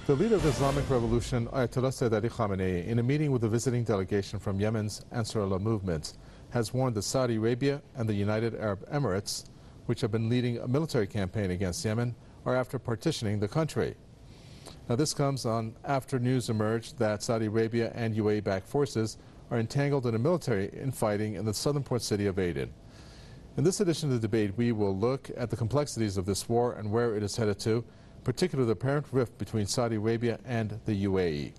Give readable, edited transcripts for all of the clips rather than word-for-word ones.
The leader of the Islamic Revolution, Ayatollah Sayyid Ali Khamenei, in a meeting with a visiting delegation from Yemen's Ansar Allah movement, has warned that Saudi Arabia and the United Arab Emirates, which have been leading a military campaign against Yemen, are after partitioning the country. Now this comes on after news emerged that Saudi Arabia and UAE-backed forces are entangled in a military infighting in the southern port city of Aden. In this edition of the debate, we will look at the complexities of this war and where it is headed to, particularly the apparent rift between Saudi Arabia and the UAE.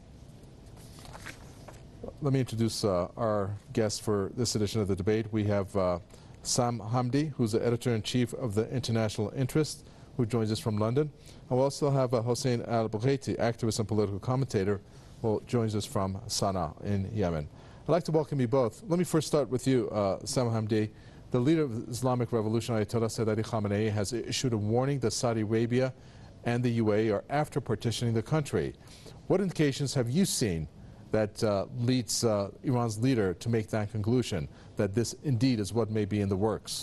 Let me introduce our guests for this edition of the debate. We have Sam Hamdi, who's the editor-in-chief of the International Interest, who joins us from London. And we'll also have Hossein al-Bughaiti, activist and political commentator, who joins us from Sana'a in Yemen. I'd like to welcome you both. Let me first start with you, Sam Hamdi. The leader of the Islamic Revolution, Ayatollah Sayyid Ali Khamenei, has issued a warning that Saudi Arabia and the UAE are after partitioning the country. What indications have you seen that leads Iran's leader to make that conclusion, that this indeed is what may be in the works?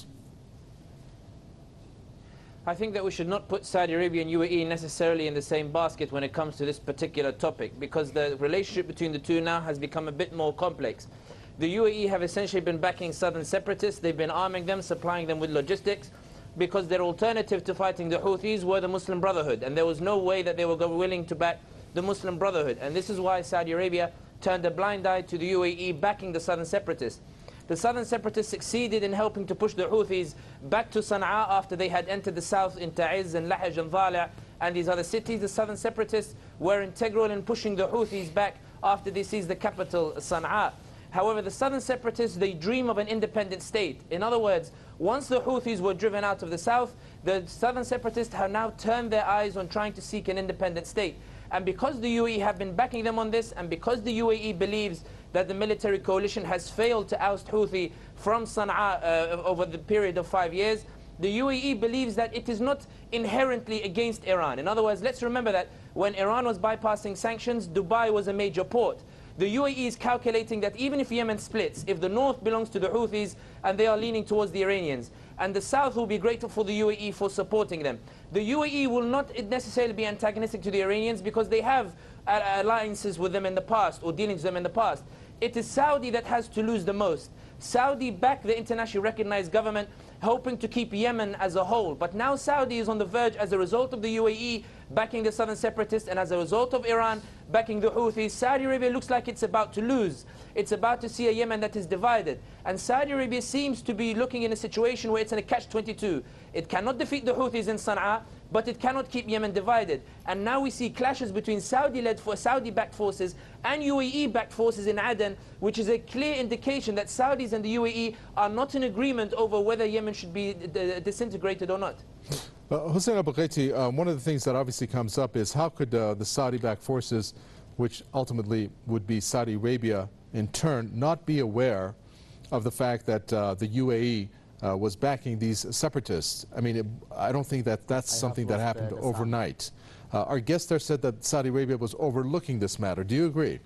I think that we should not put Saudi Arabia and UAE necessarily in the same basket when it comes to this particular topic, because the relationship between the two now has become a bit more complex. The UAE have essentially been backing southern separatists. They've been arming them, supplying them with logistics, because their alternative to fighting the Houthis were the Muslim Brotherhood, and there was no way that they were willing to back the Muslim Brotherhood. And this is why Saudi Arabia turned a blind eye to the UAE backing the southern separatists. The southern separatists succeeded in helping to push the Houthis back to Sana'a after they had entered the south in Ta'iz and Lahaj and Dhala and these other cities. The southern separatists were integral in pushing the Houthis back after they seized the capital, Sana'a. However, the southern separatists, they dream of an independent state. In other words, once the Houthis were driven out of the south, the southern separatists have now turned their eyes on trying to seek an independent state. And because the UAE have been backing them on this, and because the UAE believes that the military coalition has failed to oust Houthi from Sana'a over the period of 5 years, the UAE believes that it is not inherently against Iran. In other words, let's remember that when Iran was bypassing sanctions, Dubai was a major port. The UAE is calculating that even if Yemen splits, if the north belongs to the Houthis and they are leaning towards the Iranians, and the south will be grateful for the UAE for supporting them, the UAE will not necessarily be antagonistic to the Iranians because they have alliances with them in the past or dealings with them in the past. It is Saudi that has to lose the most. Saudi backed the internationally recognized government, hoping to keep Yemen as a whole. But now Saudi is on the verge, as a result of the UAE backing the southern separatists, and as a result of Iran backing the Houthis, Saudi Arabia looks like it's about to lose. It's about to see a Yemen that is divided. And Saudi Arabia seems to be looking in a situation where it's in a catch-22. It cannot defeat the Houthis in Sana'a, but it cannot keep Yemen divided. And now we see clashes between Saudi-backed forces and UAE-backed forces in Aden, which is a clear indication that Saudis and the UAE are not in agreement over whether Yemen should be disintegrated or not. Hossein al-Bughaiti, one of the things that obviously comes up is how could the Saudi-backed forces, which ultimately would be Saudi Arabia in turn, not be aware of the fact that the UAE was backing these separatists? I mean, I don't think that that's something that happened overnight. Our guest there said that Saudi Arabia was overlooking this matter. Do you agree?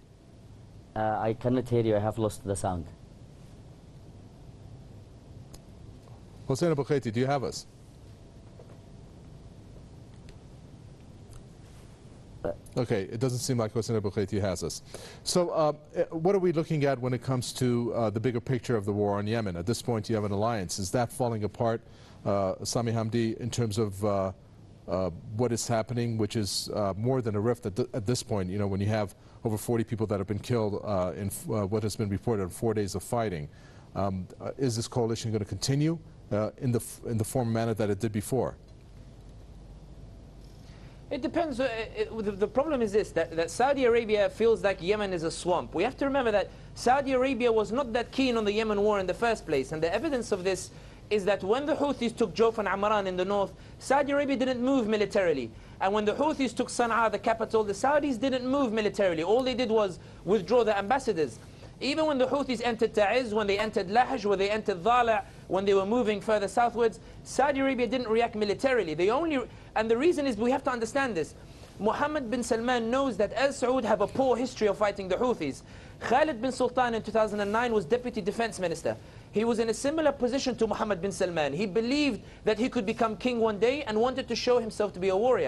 I cannot hear you. I have lost the sound. Hossein al-Bughaiti, do you have us? Okay, it doesn't seem like Hossein al-Bughaiti has us. So what are we looking at when it comes to the bigger picture of the war on Yemen? At this point, you have an alliance. Is that falling apart, Sami Hamdi, in terms of what is happening, which is more than a rift at this point, you know, when you have over 40 people that have been killed in what has been reported in 4 days of fighting? Is this coalition going to continue in the former manner that it did before? It depends. The problem is this, that Saudi Arabia feels like Yemen is a swamp. We have to remember that Saudi Arabia was not that keen on the Yemen war in the first place. And the evidence of this is that when the Houthis took Jawf and Amran in the north, Saudi Arabia didn't move militarily. And when the Houthis took Sana'a, the capital, the Saudis didn't move militarily. All they did was withdraw the ambassadors. Even when the Houthis entered Ta'iz, when they entered Lahaj, when they entered Dhala, when they were moving further southwards, Saudi Arabia didn't react militarily. And the reason is, we have to understand this. Mohammed bin Salman knows that Al Saud have a poor history of fighting the Houthis. Khalid bin Sultan in 2009 was Deputy Defense Minister. He was in a similar position to Mohammed bin Salman. He believed that he could become king one day and wanted to show himself to be a warrior.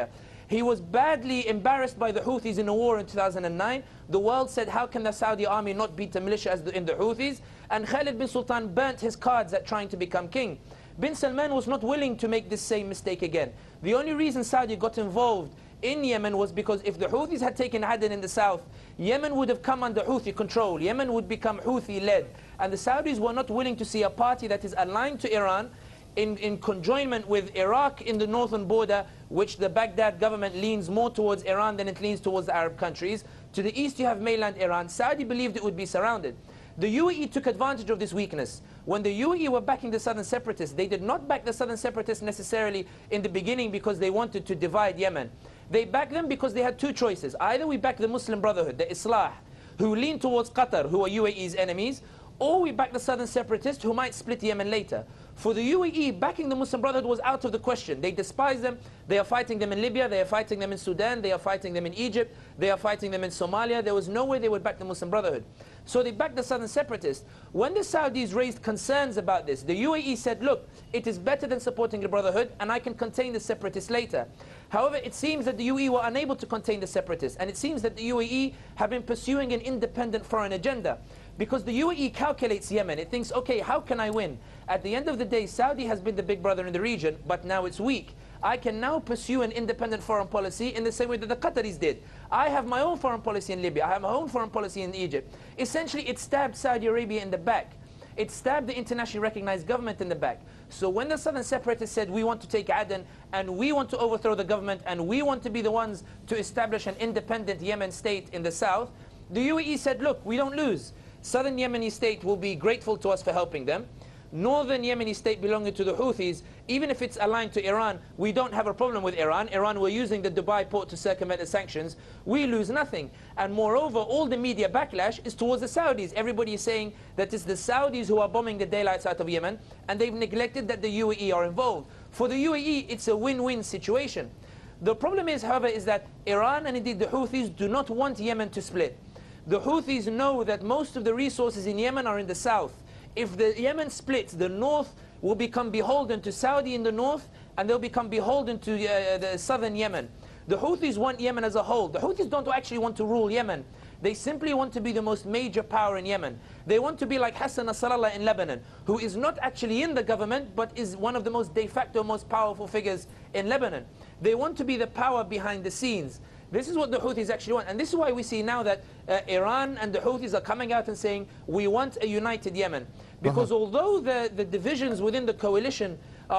He was badly embarrassed by the Houthis in a war in 2009. The world said, how can the Saudi army not beat a militia in the Houthis? And Khalid bin Sultan burnt his cards at trying to become king. Bin Salman was not willing to make this same mistake again. The only reason Saudi got involved in Yemen was because if the Houthis had taken Aden in the south, Yemen would have come under Houthi control. Yemen would become Houthi-led. And the Saudis were not willing to see a party that is aligned to Iran in conjoinment with Iraq in the northern border, which the Baghdad government leans more towards Iran than it leans towards the Arab countries. To the east you have mainland Iran. Saudi believed it would be surrounded. The UAE took advantage of this weakness. When the UAE were backing the southern separatists, they did not back the southern separatists necessarily in the beginning because they wanted to divide Yemen. They backed them because they had two choices. Either we back the Muslim Brotherhood, the Islah, who lean towards Qatar, who are UAE's enemies, or we back the southern separatists who might split Yemen later. For the UAE, backing the Muslim Brotherhood was out of the question. They despise them. They are fighting them in Libya. They are fighting them in Sudan. They are fighting them in Egypt. They are fighting them in Somalia. There was no way they would back the Muslim Brotherhood. So they backed the southern separatists. When the Saudis raised concerns about this, the UAE said, look, it is better than supporting the Brotherhood, and I can contain the separatists later. However, it seems that the UAE were unable to contain the separatists, and it seems that the UAE have been pursuing an independent foreign agenda. Because the UAE calculates Yemen. It thinks, okay, how can I win? At the end of the day, Saudi has been the big brother in the region, but now it's weak. I can now pursue an independent foreign policy in the same way that the Qataris did. I have my own foreign policy in Libya. I have my own foreign policy in Egypt. Essentially, it stabbed Saudi Arabia in the back. It stabbed the internationally recognized government in the back. So when the southern separatists said, we want to take Aden, and we want to overthrow the government, and we want to be the ones to establish an independent Yemen state in the south, the UAE said, look, we don't lose. Southern Yemeni state will be grateful to us for helping them. Northern Yemeni state belonging to the Houthis, even if it's aligned to Iran, we don't have a problem with Iran. Iran were using the Dubai port to circumvent the sanctions. We lose nothing. And moreover, all the media backlash is towards the Saudis. Everybody is saying that it's the Saudis who are bombing the daylights out of Yemen, and they've neglected that the UAE are involved. For the UAE, it's a win-win situation. The problem is, however, is that Iran and indeed the Houthis do not want Yemen to split. The Houthis know that most of the resources in Yemen are in the south. If the Yemen splits, the north will become beholden to Saudi in the north, and they'll become beholden to the southern Yemen. The Houthis want Yemen as a whole. The Houthis don't actually want to rule Yemen. They simply want to be the most major power in Yemen. They want to be like Hassan Nasrallah in Lebanon, who is not actually in the government, but is one of the most de facto, most powerful figures in Lebanon. They want to be the power behind the scenes. This is what the Houthis actually want. And this is why we see now that Iran and the Houthis are coming out and saying, we want a united Yemen. Because although the divisions within the coalition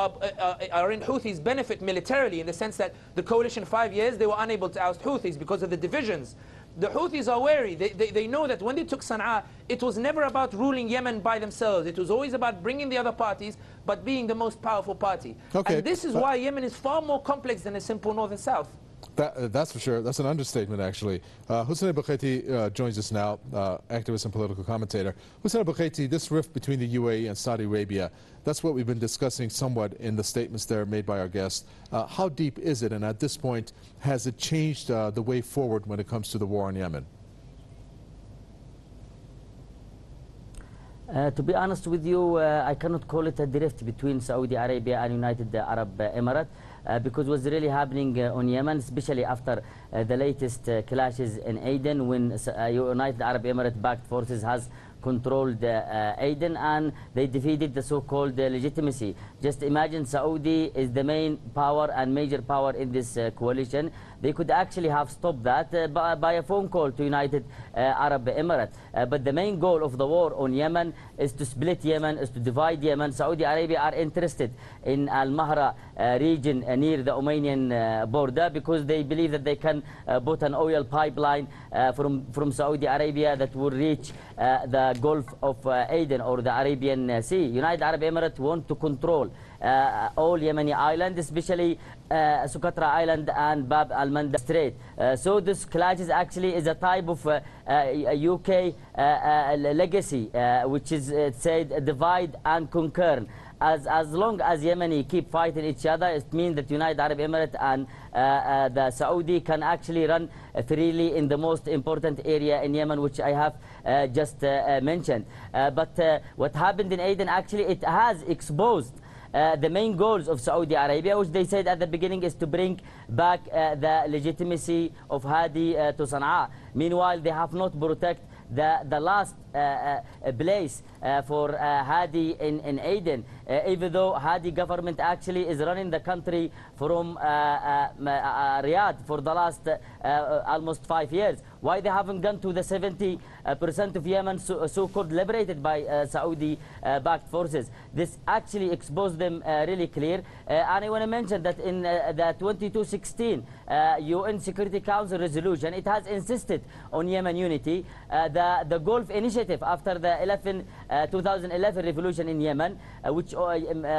are in Houthis benefit militarily, in the sense that the coalition 5 years, they were unable to oust Houthis because of the divisions. The Houthis are wary. They know that when they took Sana'a, it was never about ruling Yemen by themselves. It was always about bringing the other parties, but being the most powerful party. Okay. And this is why Yemen is far more complex than a simple north and south. That's for sure. That's an understatement, actually. Hussein al-Bukhaiti joins us now, activist and political commentator. Hussein al-Bukhaiti, this rift between the UAE and Saudi Arabia, that's what we've been discussing somewhat in the statements there made by our guests. How deep is it, and at this point, has it changed the way forward when it comes to the war in Yemen? To be honest with you, I cannot call it a rift between Saudi Arabia and United Arab Emirates. Because what's really happening on Yemen, especially after the latest clashes in Aden, when United Arab Emirates backed forces has controlled Aden, and they defeated the so-called legitimacy. Just imagine Saudi is the main power and major power in this coalition. They could actually have stopped that by a phone call to United Arab Emirates. But the main goal of the war on Yemen is to split Yemen, is to divide Yemen. Saudi Arabia are interested in Al-Mahra region near the Omanian border, because they believe that they can put an oil pipeline from Saudi Arabia that will reach the Gulf of Aden or the Arabian Sea. United Arab Emirates want to control all Yemeni islands, especially Socotra Island and Bab al-Mandab Strait. So this clashes actually is a type of UK legacy, which is said divide and conquer. As long as Yemeni keep fighting each other, it means that United Arab Emirates and the Saudi can actually run freely in the most important area in Yemen, which I have just mentioned. But what happened in Aden, actually, it has exposed the main goals of Saudi Arabia, which they said at the beginning is to bring back the legitimacy of Hadi to Sana'a. Meanwhile, they have not protected the last place for Hadi in Aden, even though Hadi government actually is running the country from Riyadh for the last almost 5 years. Why they haven't gone to the 70% of Yemen so-called liberated by Saudi-backed forces? This actually exposed them really clear. And I want to mention that in the 2216 UN Security Council resolution, it has insisted on Yemen unity. The Gulf Initiative after the 2011 revolution in Yemen, which all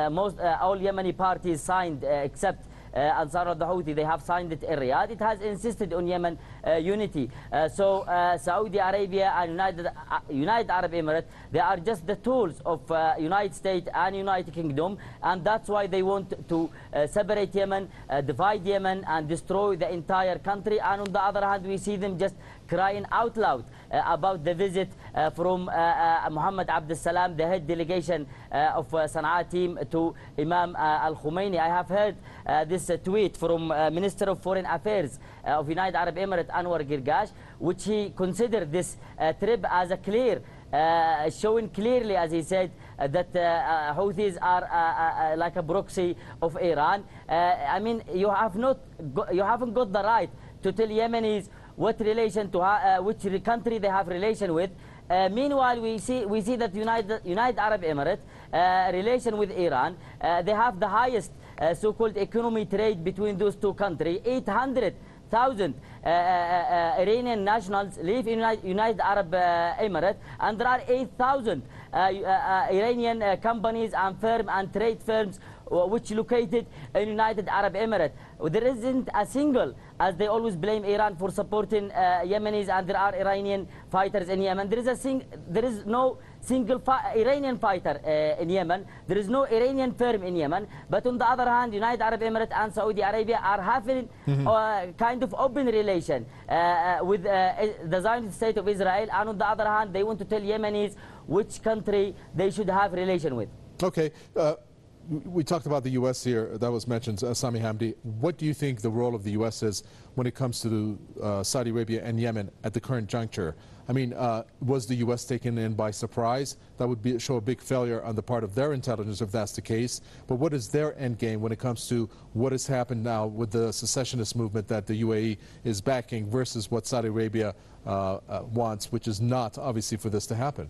Yemeni parties signed except Ansar al-Houthi, they have signed it in Riyadh. It has insisted on Yemen unity. So Saudi Arabia and United Arab Emirates, they are just the tools of United States and United Kingdom, and that's why they want to separate Yemen, divide Yemen, and destroy the entire country. And on the other hand, we see them just crying out loud about the visit from Mohammed Abdel Salam, the head delegation of Sana'a team, to Imam al-Khomeini. I have heard this tweet from Minister of Foreign Affairs of United Arab Emirates, Anwar Girgash, which he considered this trip as a clear, showing clearly, as he said, that Houthis are like a proxy of Iran. I mean, you haven't got the right to tell Yemenis what relation to which country they have relation with. Meanwhile, we see that United Arab Emirates relation with Iran, they have the highest so-called economy trade between those two countries. 800,000 Iranian nationals live in United Arab Emirates, and there are 8,000 Iranian companies and firms and trade firms which located in United Arab Emirates. There isn't a single, as they always blame Iran for supporting Yemenis, and there are Iranian fighters in Yemen. There is no single Iranian fighter in Yemen. There is no Iranian firm in Yemen. But on the other hand, United Arab Emirates and Saudi Arabia are having kind of open relation with the Zionist state of Israel. And on the other hand, they want to tell Yemenis which country they should have relation with. Okay. We talked about the U.S. here, that was mentioned, Sami Hamdi. What do you think the role of the U.S. is when it comes to Saudi Arabia and Yemen at the current juncture? I mean, was the U.S. taken in by surprise? That would show a big failure on the part of their intelligence if that's the case. But what is their end game when it comes to what has happened now with the secessionist movement that the UAE is backing versus what Saudi Arabia wants, which is not, obviously, for this to happen?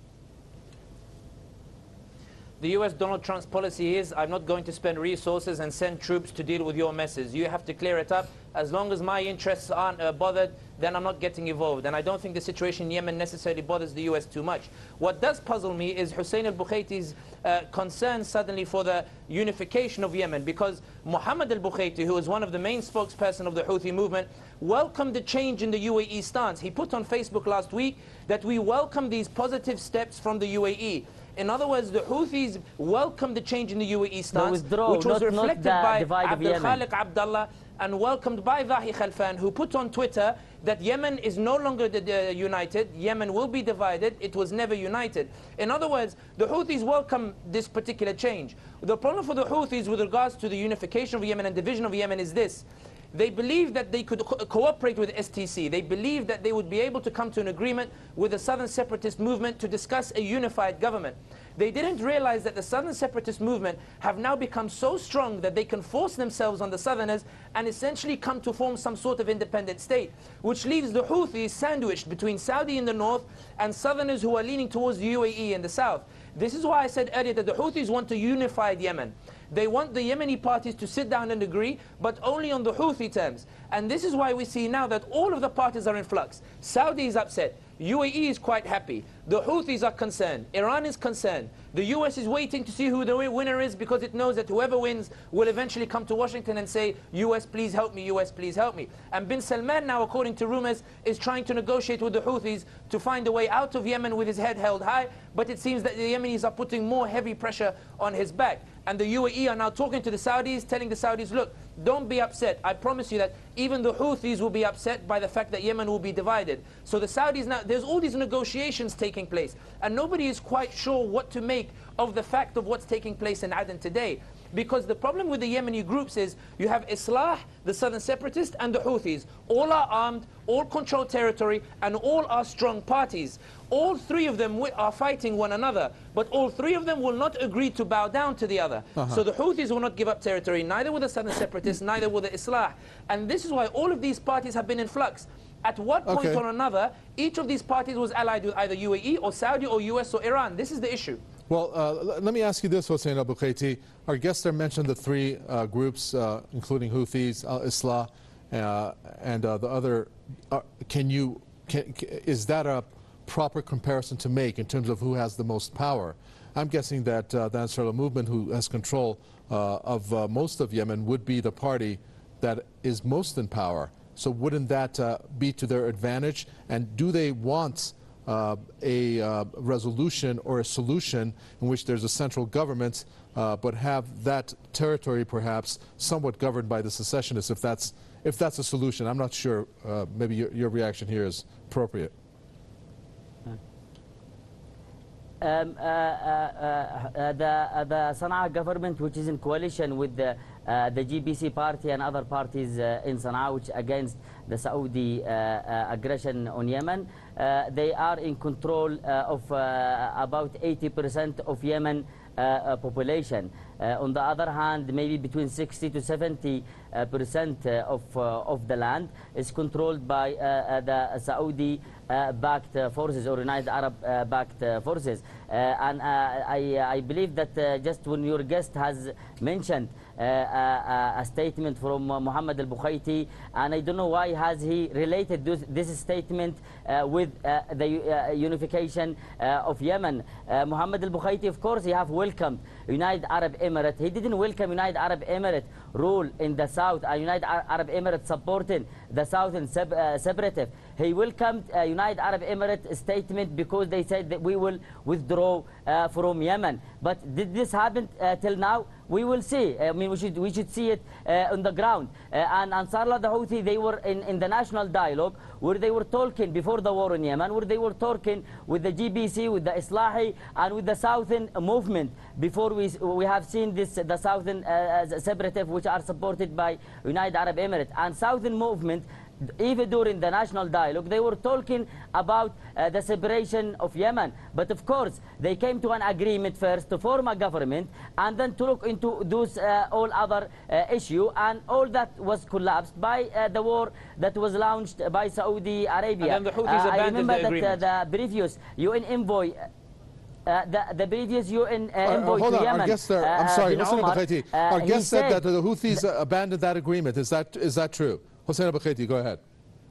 The US Donald Trump's policy is, I'm not going to spend resources and send troops to deal with your messes. You have to clear it up. As long as my interests aren't bothered, then I'm not getting involved. And I don't think the situation in Yemen necessarily bothers the US too much. What does puzzle me is Hussein al-Bukhaiti's concern suddenly for the unification of Yemen, because Mohammed al-Bukhaiti, who is one of the main spokesperson of the Houthi movement, welcomed the change in the UAE stance. He put on Facebook last week that we welcome these positive steps from the UAE. In other words, the Houthis welcomed the change in the UAE stance, which was reflected by Abdul Khaliq Abdullah and welcomed by Vahi Khalfan, who put on Twitter that Yemen is no longer united, Yemen will be divided, it was never united. In other words, the Houthis welcome this particular change. The problem for the Houthis with regards to the unification of Yemen and division of Yemen is this. They believe that they could cooperate with STC. They believe that they would be able to come to an agreement with the Southern Separatist movement to discuss a unified government. They didn't realize that the Southern Separatist movement have now become so strong that they can force themselves on the Southerners and essentially come to form some sort of independent state, which leaves the Houthis sandwiched between Saudi in the north and Southerners who are leaning towards the UAE in the south. This is why I said earlier that the Houthis want a unified Yemen. They want the Yemeni parties to sit down and agree, but only on the Houthi terms. And this is why we see now that all of the parties are in flux. Saudi is upset. UAE is quite happy. The Houthis are concerned. Iran is concerned. The US is waiting to see who the winner is, because it knows that whoever wins will eventually come to Washington and say, US, please help me, US, please help me. And bin Salman now, according to rumors, is trying to negotiate with the Houthis to find a way out of Yemen with his head held high. But it seems that the Yemenis are putting more heavy pressure on his back. And the UAE are now talking to the Saudis, telling the Saudis, look, don't be upset. I promise you that even the Houthis will be upset by the fact that Yemen will be divided. So the Saudis now, there's all these negotiations taking place. And nobody is quite sure what to make of the fact of what's taking place in Aden today. Because the problem with the Yemeni groups is you have Islah, the southern separatists, and the Houthis. All are armed, all control territory, and all are strong parties. All three of them are fighting one another, but all three of them will not agree to bow down to the other. So the Houthis will not give up territory, neither will the southern separatists, neither will the Islah. And this is why all of these parties have been in flux. At what point or another, each of these parties was allied with either UAE or Saudi or US or Iran. This is the issue. Well, let me ask you this, Hossein Al-Bukaiti. Our guest there mentioned the three groups, including Houthis, Islah, and the other. Is that a proper comparison to make in terms of who has the most power? I'm guessing that the Ansarullah movement, who has control of most of Yemen, would be the party that is most in power. So wouldn't that be to their advantage? And do they want a resolution or a solution in which there's a central government, but have that territory perhaps somewhat governed by the secessionists, if that's a solution? I'm not sure. Maybe your reaction here is appropriate. The Sana'a government, which is in coalition with the GBC party and other parties in Sana'a, which against the Saudi aggression on Yemen, they are in control of about 80% of Yemen population. On the other hand, maybe between 60 to 70% of the land is controlled by the Saudi-backed forces or United Arab-backed forces. And I believe that just when your guest has mentioned a statement from Mohammed Al-Bukaiti, and I don't know why has he related this statement with the unification of Yemen. Mohammed Al-Bukaiti, of course, he have welcomed United Arab Emirates. He didn't welcome United Arab Emirates rule in the south and United Arab Emirates supporting the southern separatists. He welcomed United Arab Emirates statement because they said that we will withdraw from Yemen. But did this happen till now? We will see. I mean, we should see it on the ground. And Ansarullah, the Houthi, they were in the national dialogue where they were talking before the war in Yemen, where they were talking with the GBC, with the Islahi, and with the Southern movement. Before we have seen this, the Southern separatists, which are supported by United Arab Emirates, and Southern movement. Even during the national dialogue, they were talking about the separation of Yemen. But of course, they came to an agreement first to form a government and then to look into those all other issue, and all that was collapsed by the war that was launched by Saudi Arabia. And then the Houthis abandoned the agreement. That the previous UN envoy the previous UN envoy hold to on, Yemen, our guest there, I'm sorry, Hossein Al-Bukaiti, our guest said that the Houthis abandoned that agreement. Is that true? Hossein Al-Bukaiti, go ahead.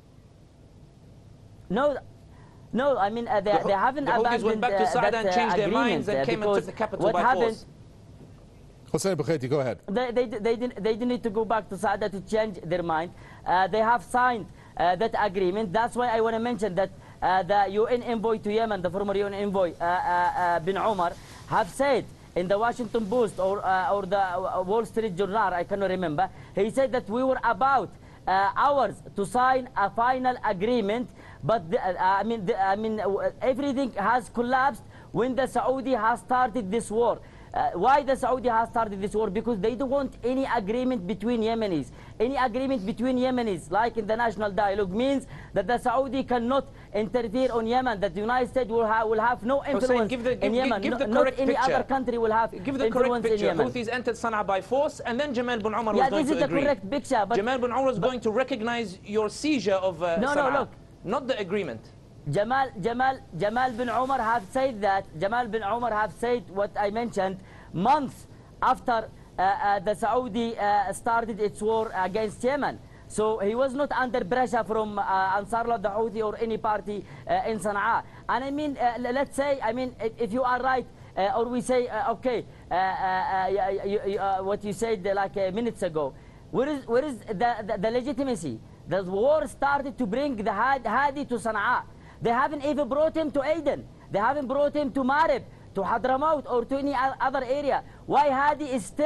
No, I mean, they haven't abandoned Houthis went back to Saada and changed their minds and came and took the capital by force. Hossein Al-Bukaiti, go ahead. They didn't need to go back to Saada to change their mind. They have signed that agreement. That's why I want to mention that the UN envoy to Yemen, the former UN envoy, bin Omar, have said in the Washington Post or the Wall Street Journal, I cannot remember, he said that we were about hours to sign a final agreement, but everything has collapsed when the Saudi has started this war. Why the Saudi has started this war? Because they don't want any agreement between Yemenis. Any agreement between Yemenis, like in the national dialogue, means that the Saudi cannot interfere on Yemen, that the United States will have no influence in Yemen. Not any other country will have influence in Yemen. Houthis entered Sana'a by force, and then Jamal bin Omar was going to agree. This is the correct picture. But Jamal bin Omar was going to recognize your seizure of Sana'a. No, look. Not the agreement. Jamal bin Omar have said that. Jamal bin Omar have said what I mentioned months after the Saudi started its war against Yemen. So he was not under pressure from Ansarullah, the Houthi, or any party in Sana'a. And I mean, let's say, I mean, if you are right, or we say, okay, what you said like minutes ago, where is the legitimacy? The war started to bring the Hadi to Sana'a. They haven't even brought him to Aden. They haven't brought him to Marib, to Hadramaut, or to any other area. Why Hadi is still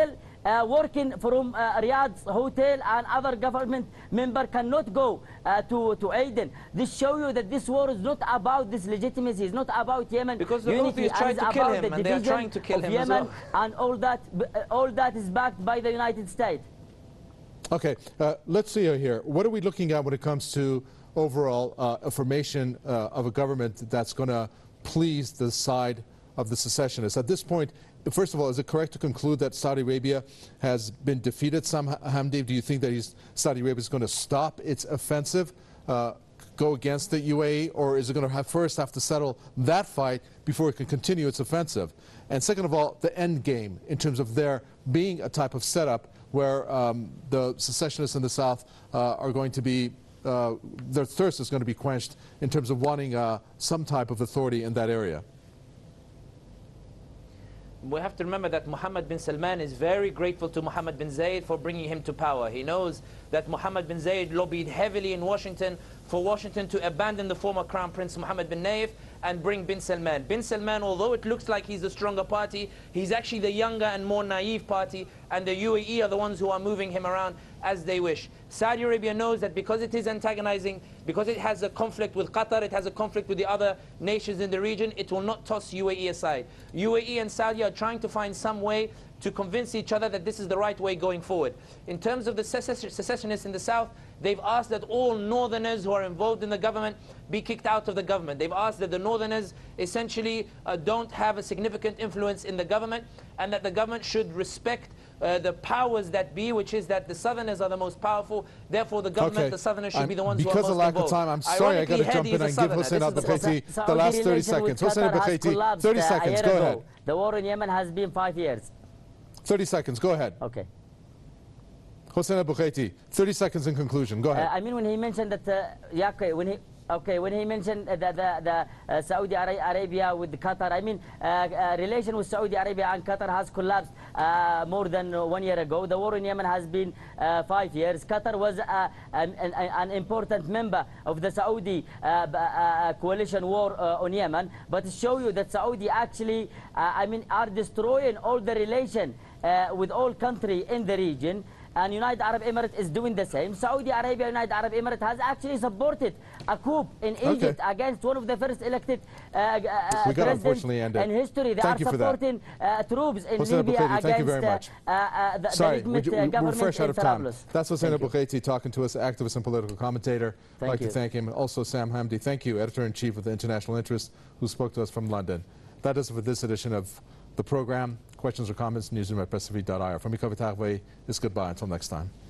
working from Riyadh's hotel and other government member cannot go to Aden. This shows you that this war is not about this legitimacy, it's not about Yemen because the unity, Houthis tried to kill him, and they are trying to kill him Yemen as well. and all that is backed by the United States. Okay, let's see here. What are we looking at when it comes to overall affirmation of a government that's going to please the side of the secessionists? At this point, first of all, is it correct to conclude that Saudi Arabia has been defeated? Sam Hamdi, do you think that Saudi Arabia is going to stop its offensive, go against the UAE, or is it going to first have to settle that fight before it can continue its offensive? And second of all, the end game in terms of there being a type of setup where the secessionists in the south are going to be, their thirst is going to be quenched in terms of wanting some type of authority in that area. We have to remember that Mohammed bin Salman is very grateful to Mohammed bin Zayed for bringing him to power. He knows that Mohammed bin Zayed lobbied heavily in Washington for Washington to abandon the former Crown Prince Mohammed bin Nayef and bring bin Salman. Bin Salman, although it looks like he's the stronger party, he's actually the younger and more naive party, and the UAE are the ones who are moving him around as they wish. Saudi Arabia knows that because it is antagonizing, because it has a conflict with Qatar, it has a conflict with the other nations in the region, it will not toss UAE aside. UAE and Saudi are trying to find some way to convince each other that this is the right way going forward. In terms of the secessionists in the south, they've asked that all northerners who are involved in the government be kicked out of the government. They've asked that the northerners essentially don't have a significant influence in the government, and that the government should respect the powers that be, which is that the southerners are the most powerful. Therefore, the government, the southerners should be the ones who are most involved. Because of lack of time, I'm sorry, I got to jump in and give Hossein al-Bukhaiti the last 30 seconds. Hossein al-Bukhaiti, 30 seconds, go ahead. The war in Yemen has been 5 years. 30 seconds, go ahead. Okay. Hossein al-Bukhaiti, 30 seconds in conclusion, go ahead. I mean, when he mentioned that, yeah, okay, when he mentioned the Saudi Arabia with Qatar, I mean, relation with Saudi Arabia and Qatar has collapsed more than 1 year ago. The war in Yemen has been 5 years. Qatar was an important member of the Saudi coalition war on Yemen, but to show you that Saudi actually, I mean, are destroying all the relation with all country in the region. And United Arab Emirates is doing the same. Saudi Arabia, United Arab Emirates has actually supported a coup in Egypt against one of the first elected presidents in history. They are supporting troops in Libya against the legitimate government. We're fresh out of time. That's Hossein al-Bukhaiti talking to us, activist and political commentator. I'd like to thank him. Also Sam Hamdi, thank you, Editor-in-Chief of the International Interest, who spoke to us from London. That does it for this edition of the program. Questions or comments, newsroom@presstv.ir. From me, Kaveh Taghweh, it's goodbye until next time.